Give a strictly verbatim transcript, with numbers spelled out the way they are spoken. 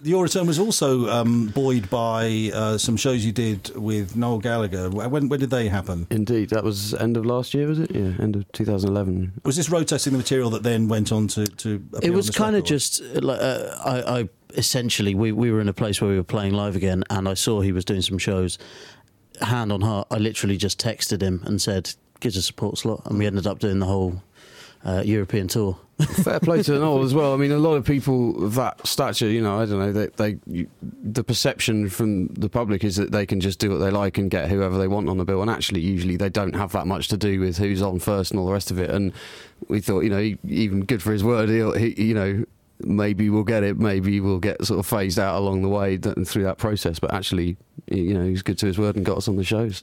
your return was also um, buoyed by uh, some shows you did with Noel Gallagher. When, when did they happen? Indeed, that was end of last year, was it? Yeah, end of two thousand eleven. Was this road testing the material that then went on to, to appear It was on this kind of record? just like uh, I, I essentially we, we were in a place where we were playing live again, and I saw he was doing some shows. Hand on heart, I literally just texted him and said, "Give us a support slot," and we ended up doing the whole uh, European tour. Fair play to Noel as well. I mean, a lot of people of that stature, you know, I don't know, they, they you, the perception from the public is that they can just do what they like and get whoever they want on the bill, and actually usually they don't have that much to do with who's on first and all the rest of it. And we thought, you know, he, even good for his word, he'll, he, you know, maybe we'll get it, maybe we'll get sort of phased out along the way th- through that process, but actually, you know, he's good to his word and got us on the shows.